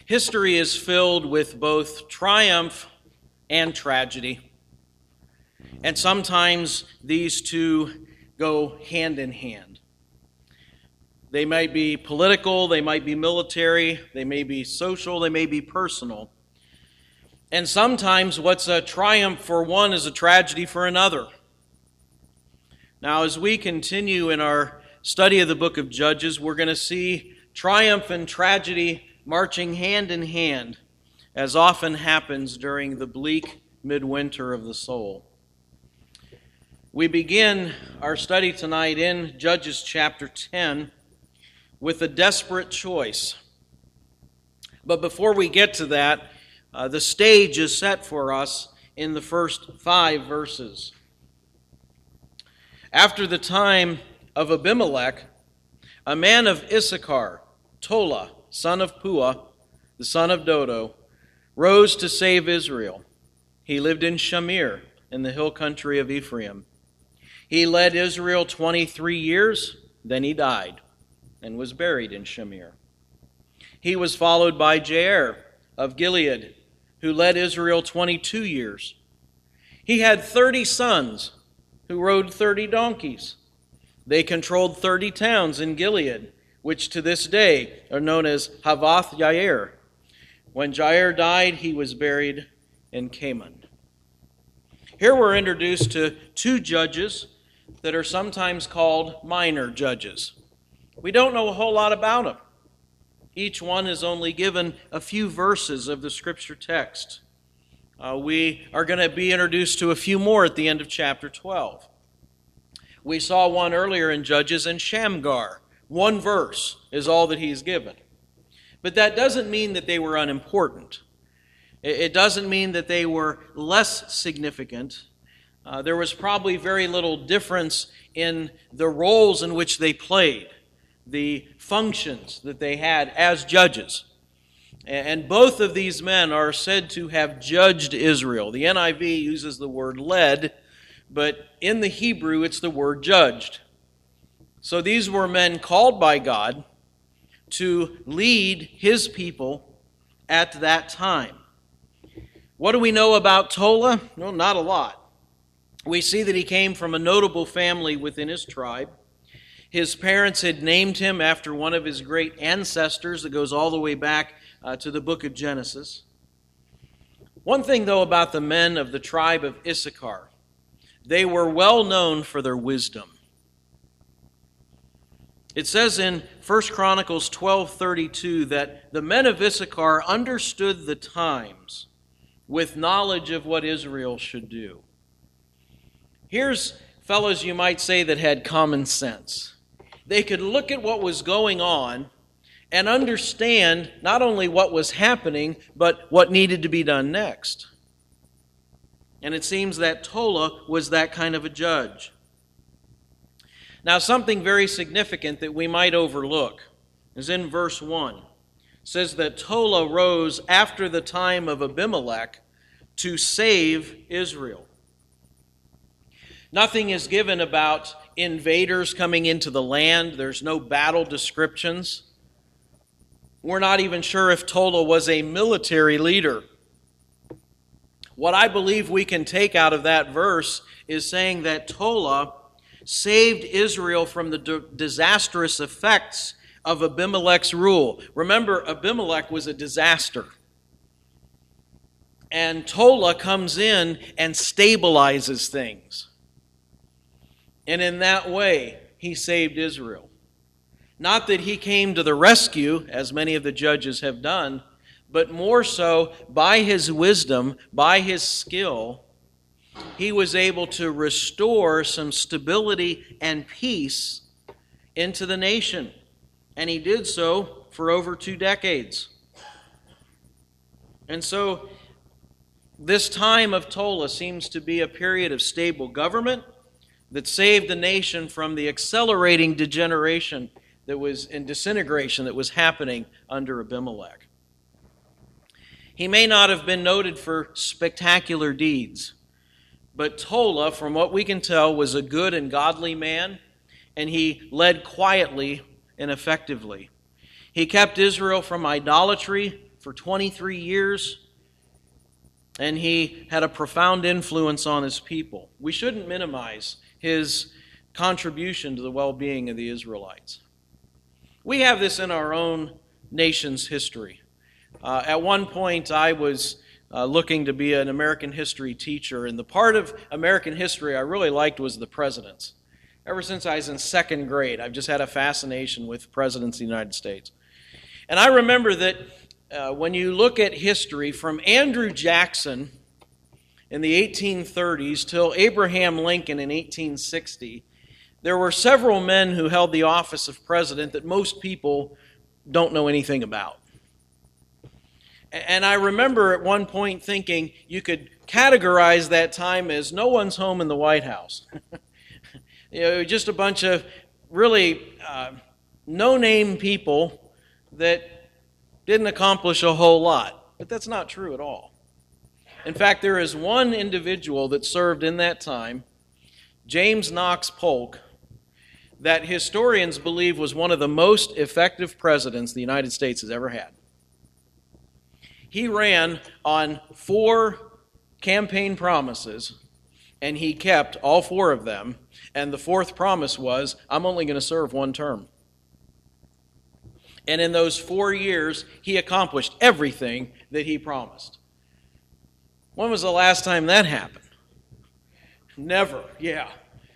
History is filled with both triumph and tragedy, and sometimes these two go hand in hand. They might be political, they might be military, they may be social, they may be personal. And sometimes what's a triumph for one is a tragedy for another. Now, as we continue in our study of the book of Judges, we're going to see triumph and tragedy marching hand in hand, as often happens during the bleak midwinter of the soul. We begin our study tonight in Judges chapter 10 with a desperate choice. But before we get to that, the stage is set for us in the first 5 verses. After the time of Abimelech, a man of Issachar, Tola, son of Puah, the son of Dodo, rose to save Israel. He lived in Shamir, in the hill country of Ephraim. He led Israel 23 years, then he died, and was buried in Shamir. He was followed by Jair of Gilead, who led Israel 22 years. He had 30 sons who rode 30 donkeys. They controlled 30 towns in Gilead, which to this day are known as Havoth Yair. When Jair died, he was buried in Canaan. Here we're introduced to 2 judges that are sometimes called minor judges. We don't know a whole lot about them. Each one is only given a few verses of the scripture text. We are going to be introduced to a few more at the end of chapter 12. We saw one earlier in Judges in Shamgar. 1 verse is all that he's given. But that doesn't mean that they were unimportant. It doesn't mean that they were less significant. There was probably very little difference in the roles in which they played, the functions that they had as judges. And both of these men are said to have judged Israel. The NIV uses the word led, but in the Hebrew it's the word judged. So these were men called by God to lead His people at that time. What do we know about Tola? No, not a lot. We see that he came from a notable family within his tribe. His parents had named him after one of his great ancestors that goes all the way back to the book of Genesis. One thing, though, about the men of the tribe of Issachar, they were well known for their wisdom. It says in 1 Chronicles 12:32 that the men of Issachar understood the times with knowledge of what Israel should do. Here's fellows, you might say, that had common sense. They could look at what was going on and understand not only what was happening, but what needed to be done next. And it seems that Tola was that kind of a judge. Now, something very significant that we might overlook is in verse 1. It says that Tola rose after the time of Abimelech to save Israel. Nothing is given about invaders coming into the land. There's no battle descriptions. We're not even sure if Tola was a military leader. What I believe we can take out of that verse is saying that Tola saved Israel from the disastrous effects of Abimelech's rule. Remember, Abimelech was a disaster. And Tola comes in and stabilizes things. And in that way, he saved Israel. Not that he came to the rescue, as many of the judges have done, but more so by his wisdom, by his skill, he was able to restore some stability and peace into the nation. And he did so for over 2 decades. And so this time of Tola seems to be a period of stable government that saved the nation from the accelerating degeneration that was and disintegration that was happening under Abimelech. He may not have been noted for spectacular deeds, but Tola, from what we can tell, was a good and godly man, and he led quietly and effectively. He kept Israel from idolatry, for 23 years, and he had a profound influence on his people. We shouldn't minimize his contribution to the well-being of the Israelites. We have this in our own nation's history. At one point, I was looking to be an American history teacher, and the part of American history I really liked was the presidents. Ever since I was in second grade, I've just had a fascination with presidents of the United States. And I remember that when you look at history, from Andrew Jackson in the 1830s till Abraham Lincoln in 1860, there were several men who held the office of president that most people don't know anything about. And I remember at one point thinking you could categorize that time as no one's home in the White House. Just a bunch of really no-name people that didn't accomplish a whole lot. But that's not true at all. In fact, there is one individual that served in that time, James Knox Polk, that historians believe was one of the most effective presidents the United States has ever had. He ran on 4 campaign promises, and he kept all 4 of them. And the 4th promise was, I'm only going to serve 1 term. And in those 4 years, he accomplished everything that he promised. When was the last time that happened? Never, yeah.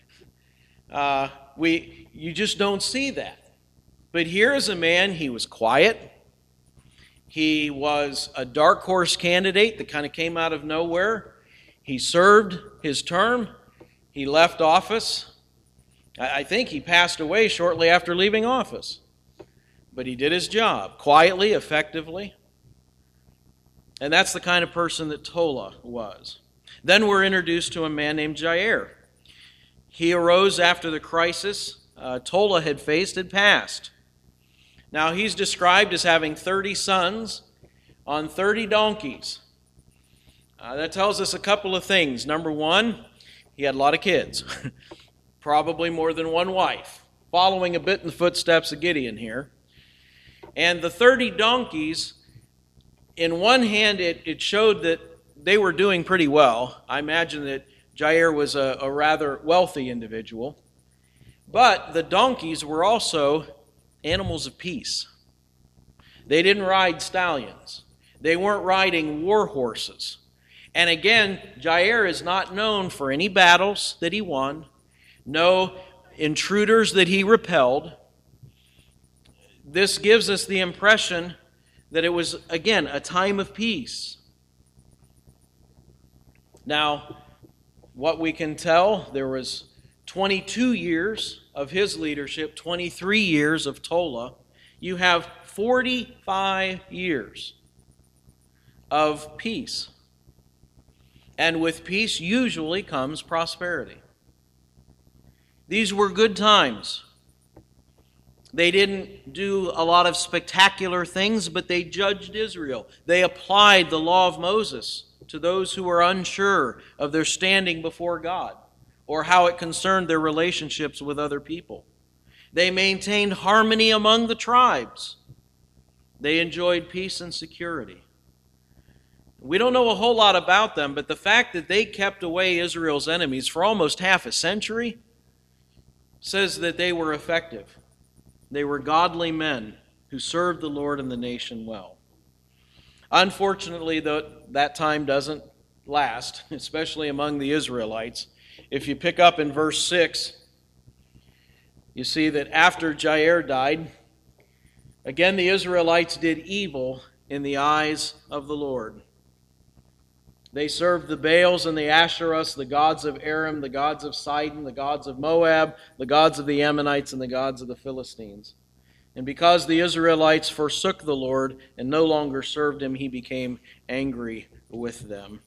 You just don't see that. But here is a man, he was quiet. He was a dark horse candidate that kind of came out of nowhere. He served his term. He left office. I think he passed away shortly after leaving office. But he did his job quietly, effectively. And that's the kind of person that Tola was. Then we're introduced to a man named Jair. He arose after the crisis Tola had faced had passed. Now he's described as having 30 sons on 30 donkeys. That tells us a couple of things. Number one, he had a lot of kids. Probably more than one wife. Following a bit in the footsteps of Gideon here. And the 30 donkeys, in one hand, it showed that they were doing pretty well. I imagine that Jair was a rather wealthy individual. But the donkeys were also animals of peace. They didn't ride stallions. They weren't riding war horses. And again, Jair is not known for any battles that he won, no intruders that he repelled. This gives us the impression that it was, again, a time of peace. Now, what we can tell, there was 22 years of his leadership, 23 years of Tola. You have 45 years of peace. And with peace usually comes prosperity. These were good times. They didn't do a lot of spectacular things, but they judged Israel. They applied the law of Moses to those who were unsure of their standing before God or how it concerned their relationships with other people. They maintained harmony among the tribes. They enjoyed peace and security. We don't know a whole lot about them, but the fact that they kept away Israel's enemies for almost half a century says that they were effective. They were godly men who served the Lord and the nation well. Unfortunately, that time doesn't last, especially among the Israelites. If you pick up in verse 6, you see that after Jair died, again the Israelites did evil in the eyes of the Lord. They served the Baals and the Asherahs, the gods of Aram, the gods of Sidon, the gods of Moab, the gods of the Ammonites, and the gods of the Philistines. And because the Israelites forsook the Lord and no longer served him, he became angry with them.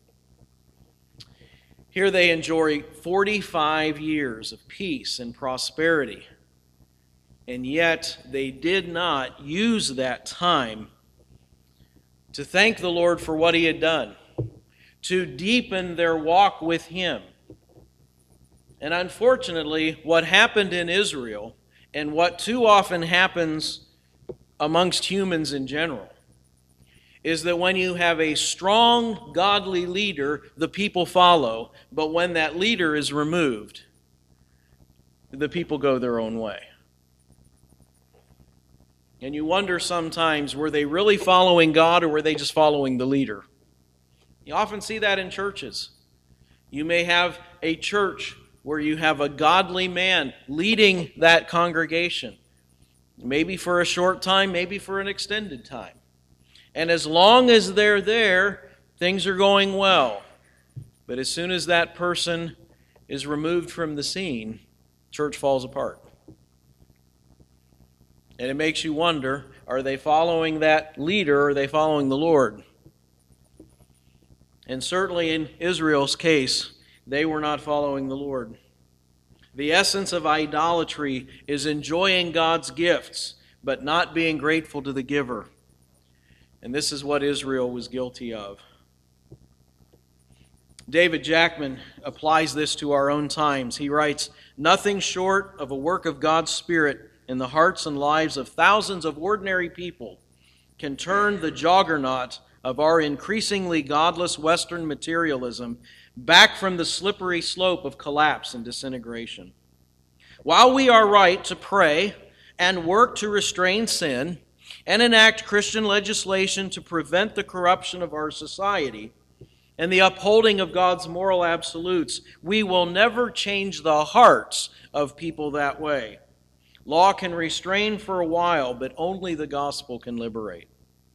Here they enjoy 45 years of peace and prosperity. And yet they did not use that time to thank the Lord for what he had done, to deepen their walk with him. And unfortunately, what happened in Israel, and what too often happens amongst humans in general, is that when you have a strong, godly leader, the people follow. But when that leader is removed, the people go their own way. And you wonder sometimes, were they really following God or were they just following the leader? You often see that in churches. You may have a church where you have a godly man leading that congregation. Maybe for a short time, maybe for an extended time. And as long as they're there, things are going well. But as soon as that person is removed from the scene, church falls apart. And it makes you wonder, are they following that leader or are they following the Lord? And certainly in Israel's case, they were not following the Lord. The essence of idolatry is enjoying God's gifts, but not being grateful to the giver. And this is what Israel was guilty of. David Jackman applies this to our own times. He writes, "Nothing short of a work of God's Spirit in the hearts and lives of thousands of ordinary people can turn the juggernaut of our increasingly godless Western materialism back from the slippery slope of collapse and disintegration. While we are right to pray and work to restrain sin and enact Christian legislation to prevent the corruption of our society and the upholding of God's moral absolutes, we will never change the hearts of people that way. Law can restrain for a while, but only the gospel can liberate."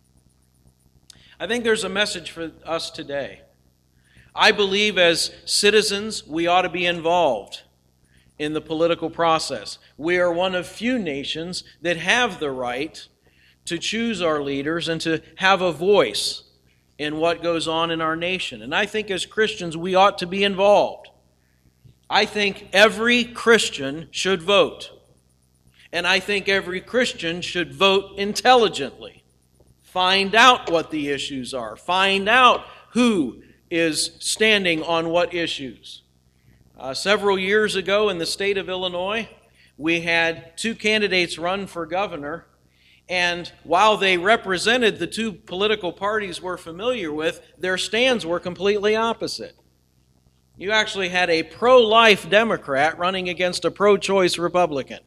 I think there's a message for us today. I believe as citizens, we ought to be involved in the political process. We are one of few nations that have the right to choose our leaders and to have a voice in what goes on in our nation. And I think as Christians, we ought to be involved. I think every Christian should vote. And I think every Christian should vote intelligently. Find out what the issues are. Find out who is standing on what issues. Several years ago in the state of Illinois, we had two candidates run for governor, and while they represented the two political parties we're familiar with, their stands were completely opposite. You actually had a pro-life Democrat running against a pro-choice Republican.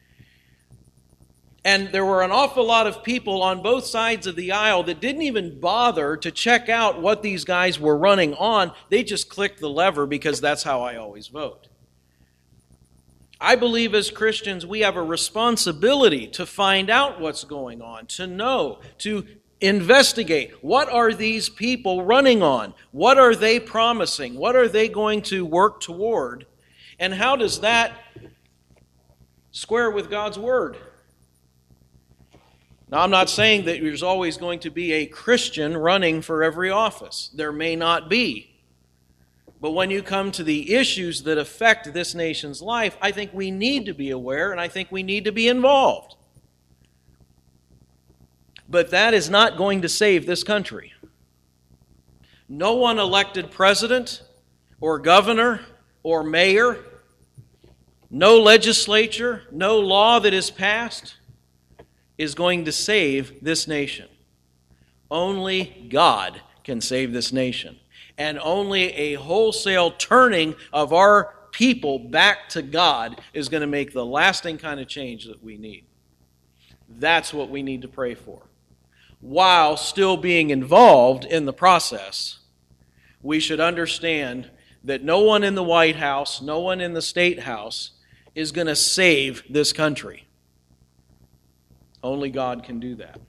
And there were an awful lot of people on both sides of the aisle that didn't even bother to check out what these guys were running on. They just clicked the lever because that's how I always vote. I believe as Christians we have a responsibility to find out what's going on, to know, to investigate. What are these people running on? What are they promising? What are they going to work toward? And how does that square with God's Word? Now, I'm not saying that there's always going to be a Christian running for every office. There may not be. But when you come to the issues that affect this nation's life, I think we need to be aware and I think we need to be involved. But that is not going to save this country. No one elected president or governor or mayor, no legislature, no law that is passed is going to save this nation. Only God can save this nation. And only a wholesale turning of our people back to God is going to make the lasting kind of change that we need. That's what we need to pray for. While still being involved in the process, we should understand that no one in the White House, no one in the State House is going to save this country. Only God can do that.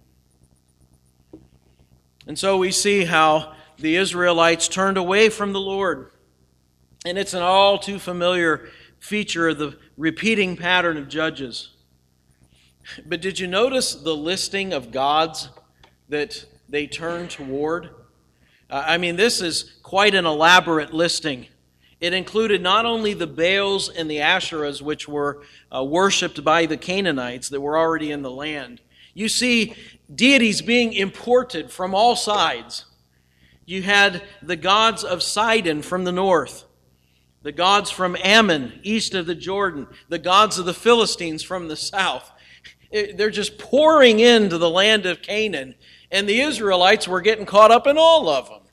And so we see how the Israelites turned away from the Lord. And it's an all too familiar feature of the repeating pattern of Judges. But did you notice the listing of gods that they turned toward? This is quite an elaborate listing. It included not only the Baals and the Asherahs, which were worshipped by the Canaanites that were already in the land. You see deities being imported from all sides. You had the gods of Sidon from the north, the gods from Ammon, east of the Jordan, the gods of the Philistines from the south. They're just pouring into the land of Canaan, And the Israelites were getting caught up in all of them.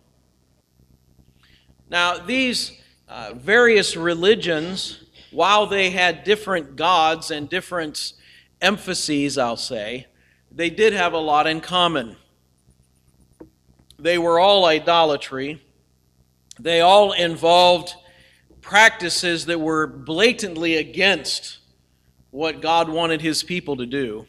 Now, these various religions, while they had different gods and different emphases, I'll say, they did have a lot in common. They were all idolatry. They all involved practices that were blatantly against what God wanted His people to do.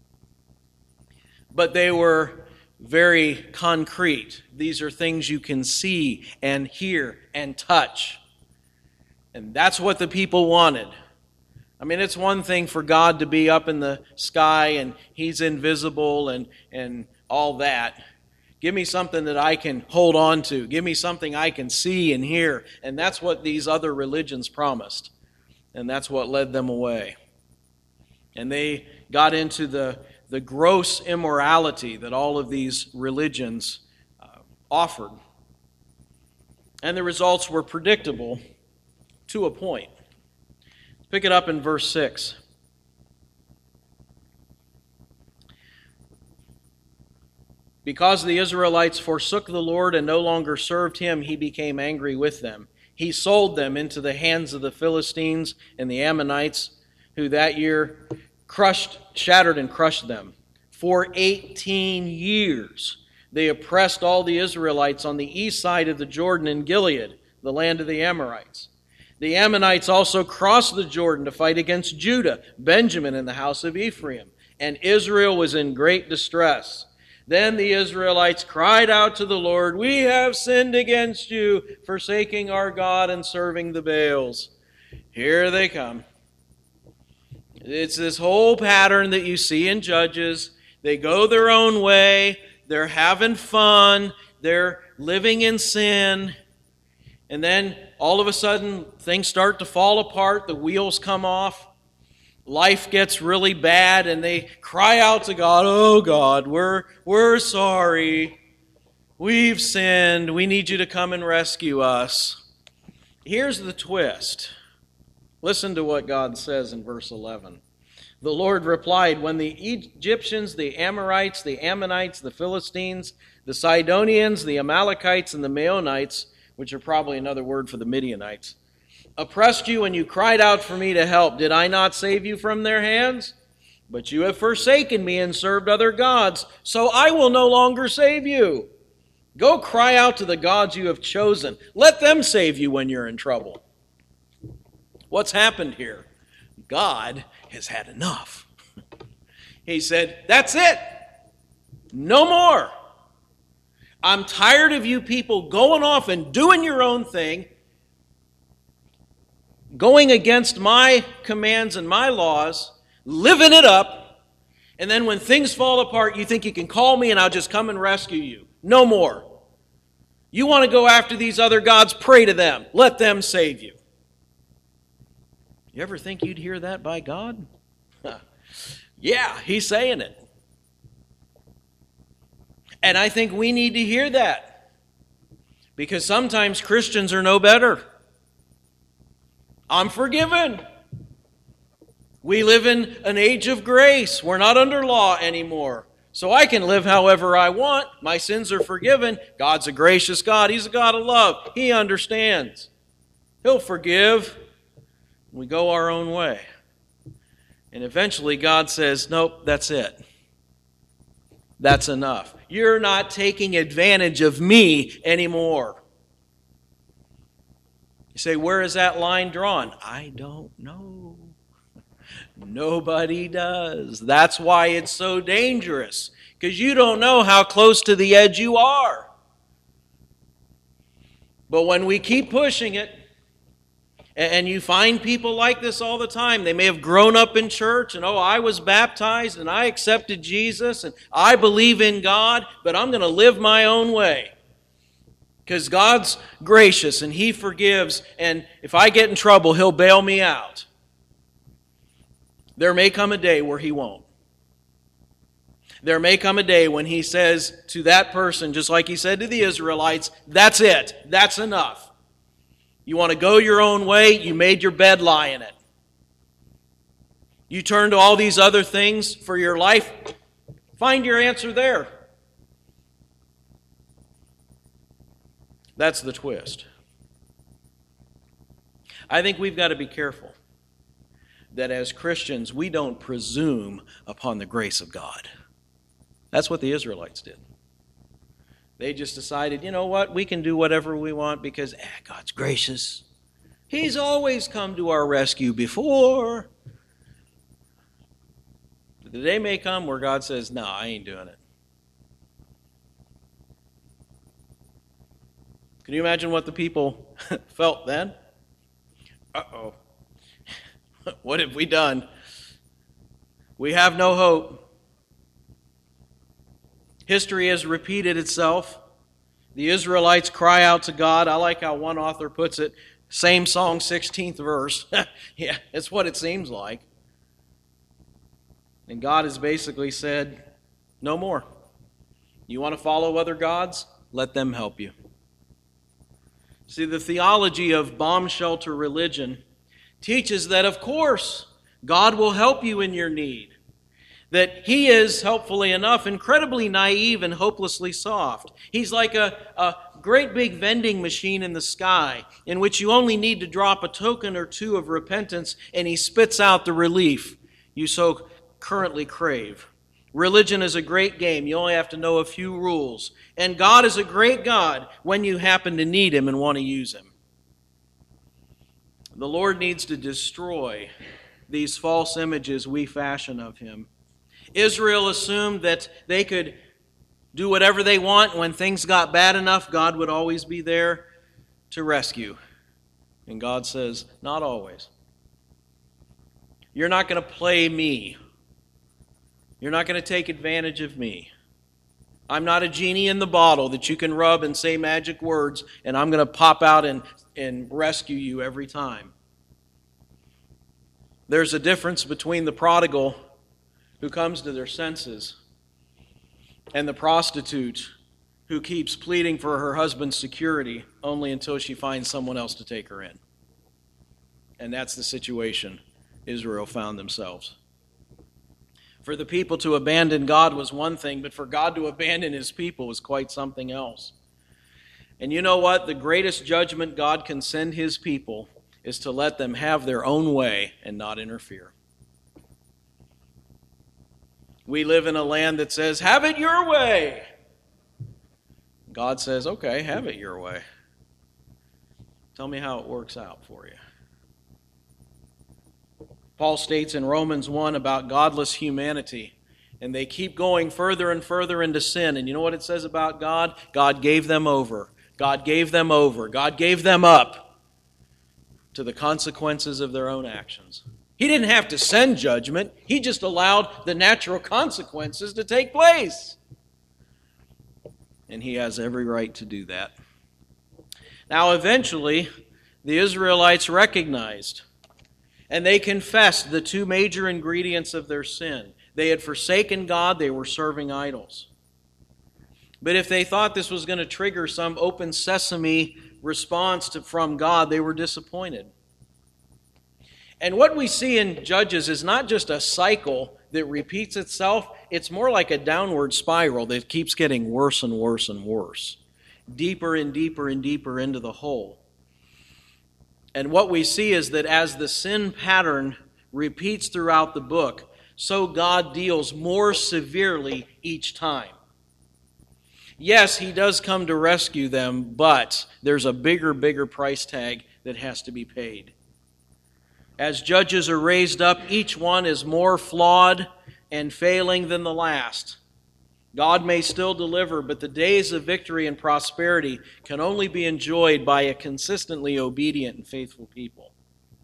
But they were very concrete. These are things you can see and hear and touch. And that's what the people wanted. I mean, it's one thing for God to be up in the sky and He's invisible and all that. Give me something that I can hold on to. Give me something I can see and hear. And that's what these other religions promised. And that's what led them away. And they got into the gross immorality that all of these religions offered. And the results were predictable to a point. Pick it up in verse 6. Because the Israelites forsook the Lord and no longer served Him, He became angry with them. He sold them into the hands of the Philistines and the Ammonites, who that year shattered and crushed them. For 18 years they oppressed all the Israelites on the east side of the Jordan in Gilead, the land of the Amorites. The Ammonites also crossed the Jordan to fight against Judah, Benjamin, and the house of Ephraim, and Israel was in great distress. Then the Israelites cried out to the Lord, "We have sinned against you, forsaking our God and serving the Baals." Here they come. It's this whole pattern that you see in Judges. They go their own way. They're having fun. They're living in sin. And then all of a sudden, things start to fall apart. The wheels come off. Life gets really bad, and they cry out to God, "Oh God, we're sorry. We've sinned. We need you to come and rescue us." Here's the twist. Listen to what God says in verse 11. The Lord replied, "When the Egyptians, the Amorites, the Ammonites, the Philistines, the Sidonians, the Amalekites, and the Maonites," which are probably another word for the Midianites, "oppressed you and you cried out for me to help, did I not save you from their hands? But you have forsaken me and served other gods, so I will no longer save you. Go cry out to the gods you have chosen. Let them save you when you're in trouble." What's happened here? God has had enough. He said, "That's it. No more. I'm tired of you people going off and doing your own thing, going against my commands and my laws, living it up, and then when things fall apart, you think you can call me and I'll just come and rescue you. No more. You want to go after these other gods, pray to them. Let them save you." You ever think you'd hear that by God? Yeah, He's saying it. And I think we need to hear that. Because sometimes Christians are no better. I'm forgiven. We live in an age of grace. We're not under law anymore. So I can live however I want. My sins are forgiven. God's a gracious God. He's a God of love. He understands. He'll forgive. We go our own way. And eventually God says, "Nope, that's it. That's enough. You're not taking advantage of me anymore." You say, where is that line drawn? I don't know. Nobody does. That's why it's so dangerous, because you don't know how close to the edge you are. But when we keep pushing it, and you find people like this all the time. They may have grown up in church and, I was baptized and I accepted Jesus and I believe in God, but I'm going to live my own way. Because God's gracious and He forgives, and if I get in trouble, He'll bail me out. There may come a day where He won't. There may come a day when He says to that person, just like He said to the Israelites, "That's it. That's enough. You want to go your own way? You made your bed, lie in it. You turn to all these other things for your life? Find your answer there. That's the twist. I think we've got to be careful that as Christians, we don't presume upon the grace of God. That's what the Israelites did. They just decided, you know what, we can do whatever we want because God's gracious. He's always come to our rescue before. But the day may come where God says, no, I ain't doing it. Can you imagine what the people felt then? Uh-oh. What have we done? We have no hope. History has repeated itself. The Israelites cry out to God. I like how one author puts it. Same song, 16th verse. Yeah, it's what it seems like. And God has basically said, no more. You want to follow other gods? Let them help you. See, the theology of bomb shelter religion teaches that, of course, God will help you in your need. That He is, helpfully enough, incredibly naive and hopelessly soft. He's like a great big vending machine in the sky in which you only need to drop a token or two of repentance and He spits out the relief you so currently crave. Religion is a great game. You only have to know a few rules. And God is a great God when you happen to need Him and want to use Him. The Lord needs to destroy these false images we fashion of Him. Israel assumed that they could do whatever they want. When things got bad enough, God would always be there to rescue. And God says, not always. You're not going to play me. You're not going to take advantage of me. I'm not a genie in the bottle that you can rub and say magic words, and I'm going to pop out and rescue you every time. There's a difference between the prodigal who comes to their senses and the prostitute who keeps pleading for her husband's security only until she finds someone else to take her in. And that's the situation Israel found themselves. For the people to abandon God was one thing, but for God to abandon His people was quite something else. And you know what? The greatest judgment God can send His people is to let them have their own way and not interfere. We live in a land that says, have it your way. God says, okay, have it your way. Tell me how it works out for you. Paul states in Romans 1 about godless humanity, and they keep going further and further into sin. And you know what it says about God? God gave them over. God gave them over. God gave them up to the consequences of their own actions. He didn't have to send judgment. He just allowed the natural consequences to take place. And He has every right to do that. Now, eventually, the Israelites recognized and they confessed the two major ingredients of their sin. They had forsaken God, they were serving idols. But if they thought this was going to trigger some open sesame response from God, they were disappointed. And what we see in Judges is not just a cycle that repeats itself, it's more like a downward spiral that keeps getting worse and worse and worse, deeper and deeper and deeper into the hole. And what we see is that as the sin pattern repeats throughout the book, so God deals more severely each time. Yes, He does come to rescue them, but there's a bigger price tag that has to be paid. As judges are raised up, each one is more flawed and failing than the last. God may still deliver, but the days of victory and prosperity can only be enjoyed by a consistently obedient and faithful people.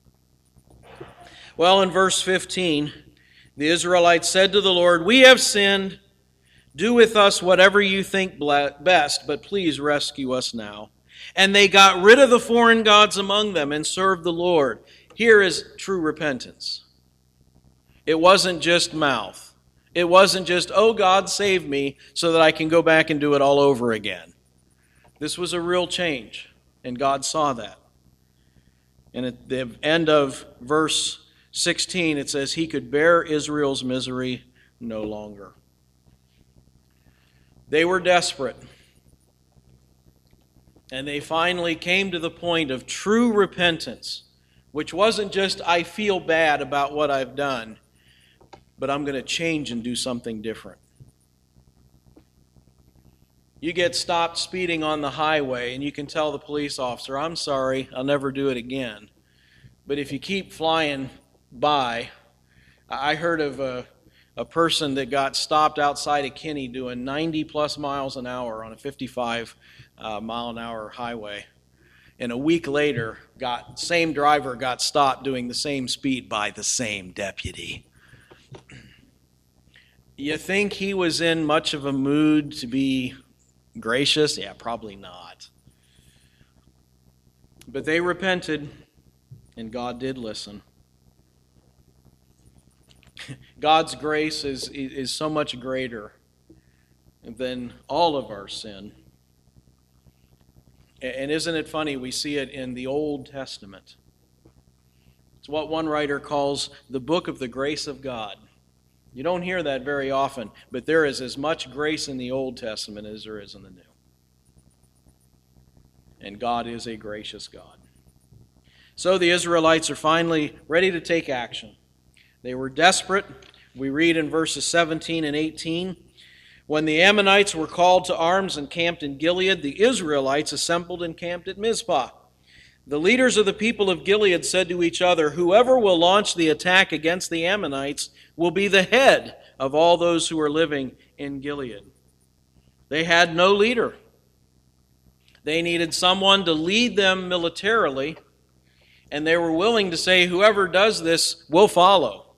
Well, in verse 15, the Israelites said to the Lord, "We have sinned. Do with us whatever you think best, but please rescue us now." And they got rid of the foreign gods among them and served the Lord. Here is true repentance. It wasn't just mouth. It wasn't just, oh, God, save me so that I can go back and do it all over again. This was a real change, and God saw that. And at the end of verse 16, it says, He could bear Israel's misery no longer. They were desperate. And they finally came to the point of true repentance, which wasn't just, I feel bad about what I've done, but I'm going to change and do something different. You get stopped speeding on the highway and you can tell the police officer, I'm sorry, I'll never do it again. But if you keep flying by, I heard of a person that got stopped outside of Kinney doing 90 plus miles an hour on a 55 mile an hour highway. And a week later, same driver got stopped doing the same speed by the same deputy. You think he was in much of a mood to be gracious? Yeah, probably not. But they repented, and God did listen. God's grace is so much greater than all of our sin. And isn't it funny? We see it in the Old Testament. It's what one writer calls the book of the grace of God. You don't hear that very often, but there is as much grace in the Old Testament as there is in the New. And God is a gracious God. So the Israelites are finally ready to take action. They were desperate. We read in verses 17 and 18, when the Ammonites were called to arms and camped in Gilead, the Israelites assembled and camped at Mizpah. The leaders of the people of Gilead said to each other, whoever will launch the attack against the Ammonites will be the head of all those who are living in Gilead. They had no leader. They needed someone to lead them militarily, and they were willing to say, whoever does this will follow.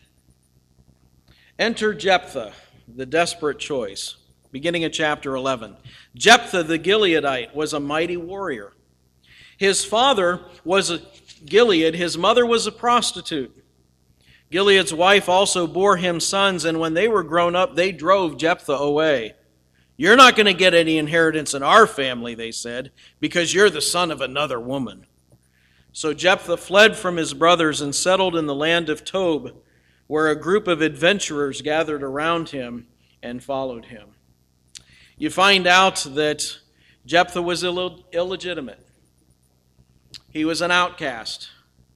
Enter Jephthah, the desperate choice, beginning at chapter 11. Jephthah the Gileadite was a mighty warrior. His father was a Gilead, his mother was a prostitute. Gilead's wife also bore him sons, and when they were grown up, they drove Jephthah away. You're not going to get any inheritance in our family, they said, because you're the son of another woman. So Jephthah fled from his brothers and settled in the land of Tob, where a group of adventurers gathered around him and followed him. You find out that Jephthah was illegitimate. He was an outcast.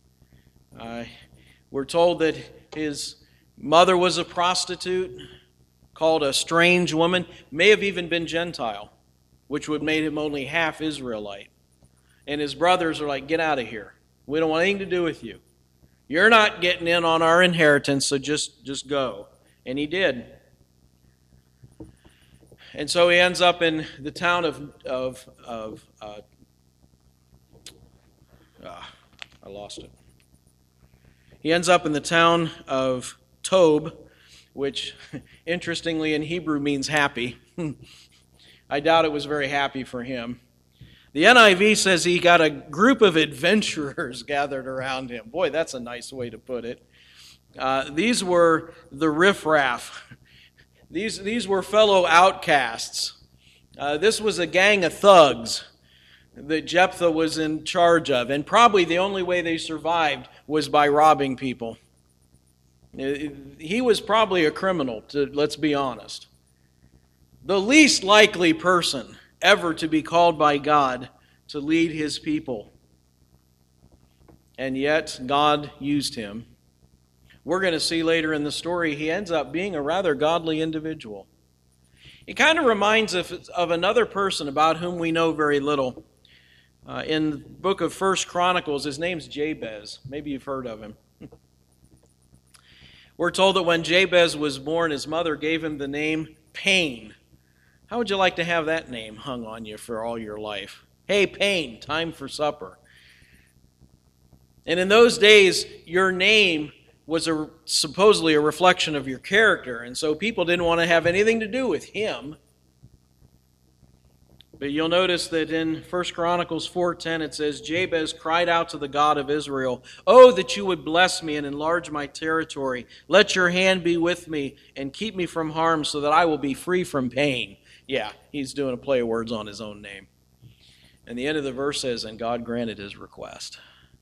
We're told that his mother was a prostitute, called a strange woman, may have even been Gentile, which would have made him only half Israelite. And his brothers are like, get out of here. We don't want anything to do with you. You're not getting in on our inheritance, so just go. And he did. And so he ends up in the town I lost it. He ends up in the town of Tob, which, interestingly, in Hebrew means happy. I doubt it was very happy for him. The NIV says he got a group of adventurers gathered around him. Boy, that's a nice way to put it. These were the riffraff. These were fellow outcasts. This was a gang of thugs that Jephthah was in charge of. And probably the only way they survived was by robbing people. He was probably a criminal, let's be honest. The least likely person ever to be called by God to lead his people. And yet, God used him. We're going to see later in the story, he ends up being a rather godly individual. It kind of reminds us of another person about whom we know very little. In the book of 1 Chronicles, his name's Jabez. Maybe you've heard of him. We're told that when Jabez was born, his mother gave him the name Pain. How would you like to have that name hung on you for all your life? Hey, Pain, time for supper. And in those days, your name was supposedly a reflection of your character, and so people didn't want to have anything to do with him. But you'll notice that in 1 Chronicles 4:10 it says, Jabez cried out to the God of Israel, "Oh, that you would bless me and enlarge my territory. Let your hand be with me and keep me from harm so that I will be free from pain." Yeah, he's doing a play of words on his own name. And the end of the verse says, and God granted his request.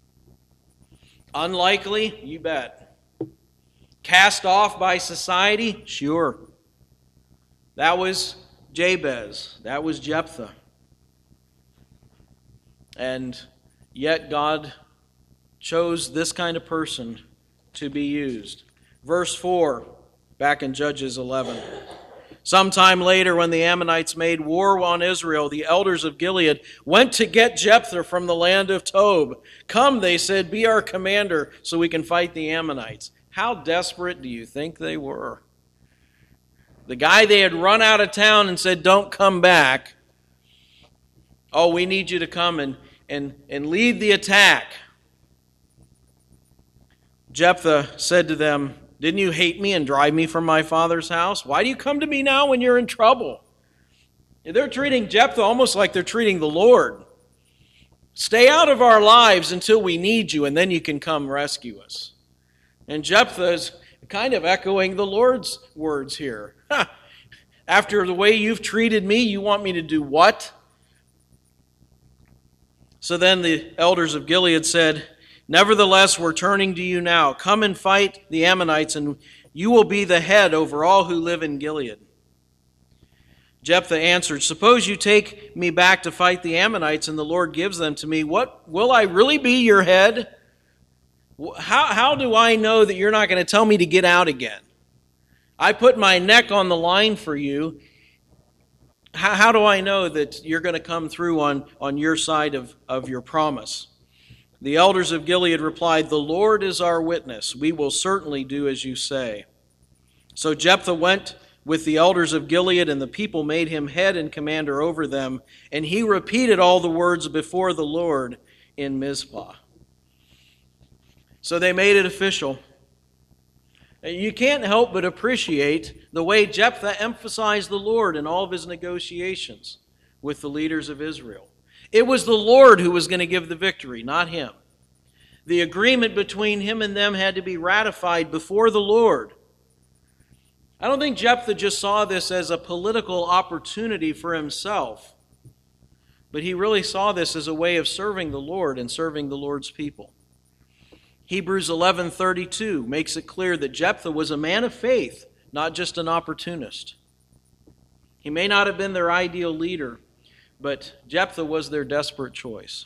Unlikely? You bet. Cast off by society? Sure. That was Jabez. That was Jephthah. And yet God chose this kind of person to be used. Verse 4, back in Judges 11. Sometime later, when the Ammonites made war on Israel, the elders of Gilead went to get Jephthah from the land of Tob. Come, they said, be our commander so we can fight the Ammonites. How desperate do you think they were? The guy they had run out of town and said, don't come back. Oh, we need you to come and lead the attack. Jephthah said to them, didn't you hate me and drive me from my father's house? Why do you come to me now when you're in trouble? They're treating Jephthah almost like they're treating the Lord. Stay out of our lives until we need you, and then you can come rescue us. And Jephthah is kind of echoing the Lord's words here. After the way you've treated me, you want me to do what? So then the elders of Gilead said, nevertheless, we're turning to you now. Come and fight the Ammonites, and you will be the head over all who live in Gilead. Jephthah answered, suppose you take me back to fight the Ammonites, and the Lord gives them to me. What, will I really be your head? How do I know that you're not going to tell me to get out again? I put my neck on the line for you. How do I know that you're going to come through on your side of your promise? The elders of Gilead replied, the Lord is our witness. We will certainly do as you say. So Jephthah went with the elders of Gilead, and the people made him head and commander over them, and he repeated all the words before the Lord in Mizpah. So they made it official. You can't help but appreciate the way Jephthah emphasized the Lord in all of his negotiations with the leaders of Israel. It was the Lord who was going to give the victory, not him. The agreement between him and them had to be ratified before the Lord. I don't think Jephthah just saw this as a political opportunity for himself, but he really saw this as a way of serving the Lord and serving the Lord's people. Hebrews 11:32 makes it clear that Jephthah was a man of faith, not just an opportunist. He may not have been their ideal leader, but Jephthah was their desperate choice.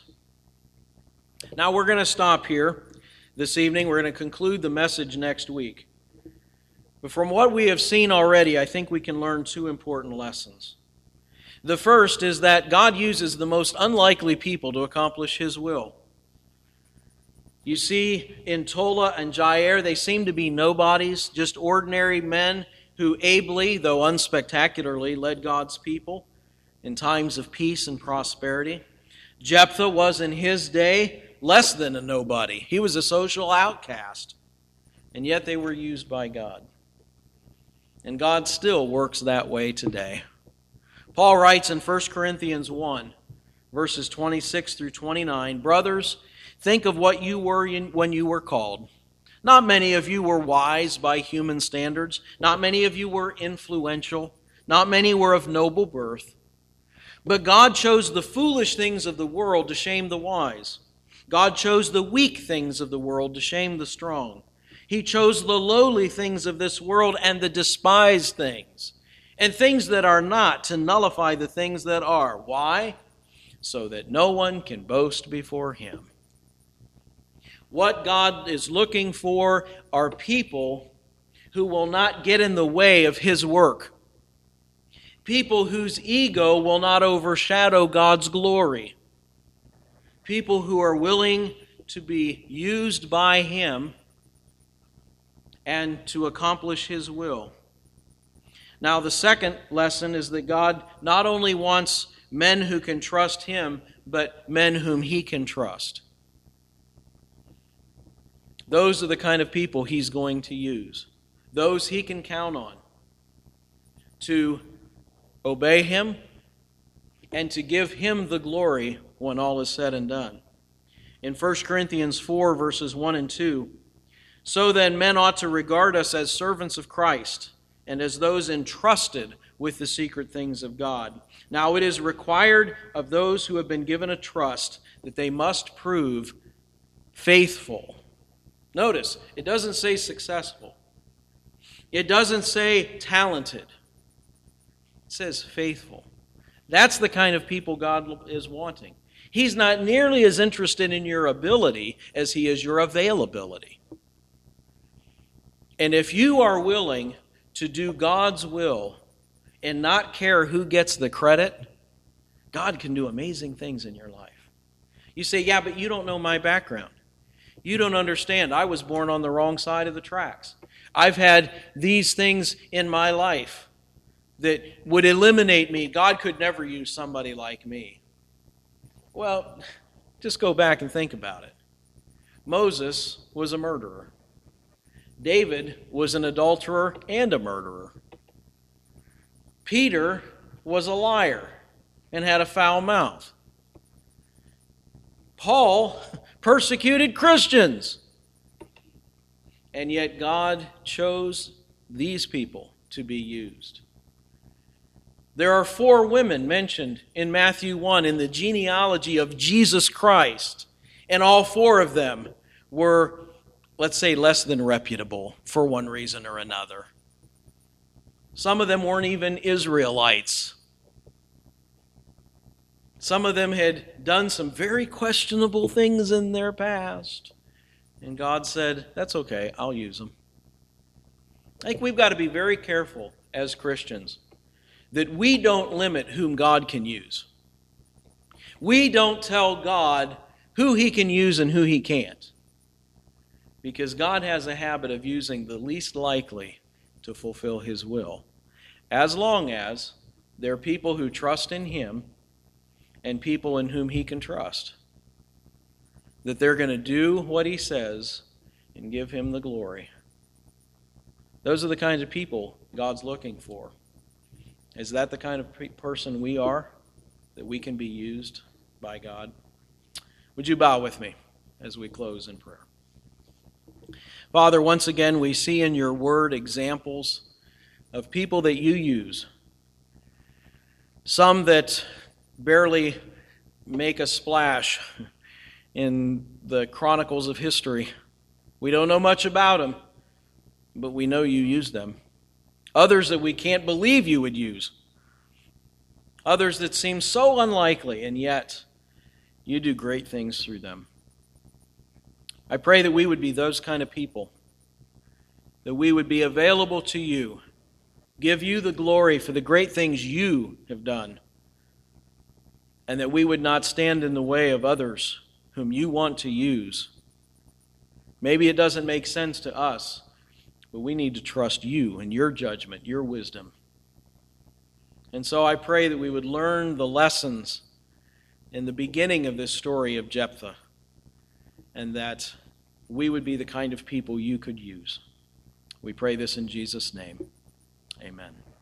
Now we're going to stop here this evening. We're going to conclude the message next week. But from what we have seen already, I think we can learn two important lessons. The first is that God uses the most unlikely people to accomplish His will. You see, in Tola and Jair, they seem to be nobodies, just ordinary men who ably, though unspectacularly, led God's people in times of peace and prosperity. Jephthah was, in his day, less than a nobody. He was a social outcast, and yet they were used by God. And God still works that way today. Paul writes in 1 Corinthians 1, verses 26 through 29, brothers, think of what you were when you were called. Not many of you were wise by human standards. Not many of you were influential. Not many were of noble birth. But God chose the foolish things of the world to shame the wise. God chose the weak things of the world to shame the strong. He chose the lowly things of this world and the despised things, and things that are not, to nullify the things that are. Why? So that no one can boast before Him. What God is looking for are people who will not get in the way of His work. People whose ego will not overshadow God's glory. People who are willing to be used by Him and to accomplish His will. Now, the second lesson is that God not only wants men who can trust Him, but men whom He can trust. Those are the kind of people He's going to use. Those He can count on to obey Him and to give Him the glory when all is said and done. In 1 Corinthians 4, verses 1 and 2, so then men ought to regard us as servants of Christ and as those entrusted with the secret things of God. Now it is required of those who have been given a trust that they must prove faithful. Notice, it doesn't say successful. It doesn't say talented. It says faithful. That's the kind of people God is wanting. He's not nearly as interested in your ability as he is your availability. And if you are willing to do God's will and not care who gets the credit, God can do amazing things in your life. You say, yeah, but you don't know my background. You don't understand. I was born on the wrong side of the tracks. I've had these things in my life that would eliminate me. God could never use somebody like me. Well, just go back and think about it. Moses was a murderer. David was an adulterer and a murderer. Peter was a liar and had a foul mouth. Paul persecuted Christians. And yet God chose these people to be used. There are 4 women mentioned in Matthew 1 in the genealogy of Jesus Christ. And all 4 of them were, let's say, less than reputable for one reason or another. Some of them weren't even Israelites. Some of them had done some very questionable things in their past. And God said, that's okay, I'll use them. I think we've got to be very careful as Christians that we don't limit whom God can use. We don't tell God who He can use and who He can't. Because God has a habit of using the least likely to fulfill His will. As long as there are people who trust in Him and people in whom He can trust. That they're going to do what He says and give Him the glory. Those are the kinds of people God's looking for. Is that the kind of person we are? That we can be used by God? Would you bow with me as we close in prayer? Father, once again we see in your word examples of people that you use. Some that barely make a splash in the chronicles of history. We don't know much about them, but we know you use them. Others that we can't believe you would use. Others that seem so unlikely, and yet you do great things through them. I pray that we would be those kind of people, that we would be available to you, give you the glory for the great things you have done, and that we would not stand in the way of others whom you want to use. Maybe it doesn't make sense to us, but we need to trust you and your judgment, your wisdom. And so I pray that we would learn the lessons in the beginning of this story of Jephthah, and that we would be the kind of people you could use. We pray this in Jesus' name. Amen.